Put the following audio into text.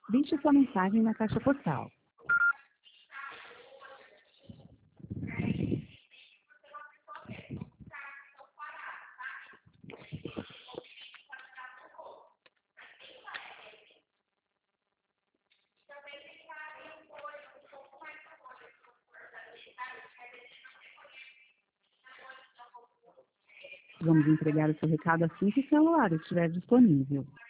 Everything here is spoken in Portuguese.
Deixe sua mensagem na caixa postal. Vamos entregar o seu recado assim que o celular estiver disponível.